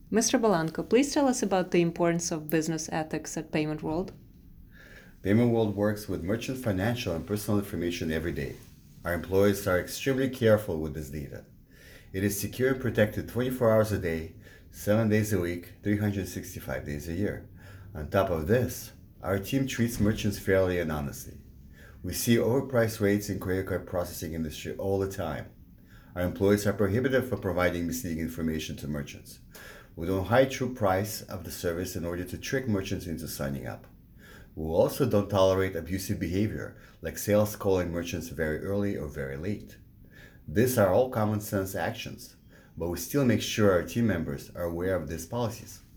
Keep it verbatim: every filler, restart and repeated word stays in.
Mister Balanko, please tell us about the importance of business ethics at Payment World. Payment World works with merchant financial and personal information every day. Our employees are extremely careful with this data. It is secure and protected twenty-four hours a day, seven days a week, three hundred sixty-five days a year. On top of this, our team treats merchants fairly and honestly. We see overpriced rates in credit card processing industry all the time. Our employees are prohibited from providing misleading information to merchants. We don't hide true price of the service in order to trick merchants into signing up. We also don't tolerate abusive behavior, like sales calling merchants very early or very late. These are all common sense actions, but we still make sure our team members are aware of these policies.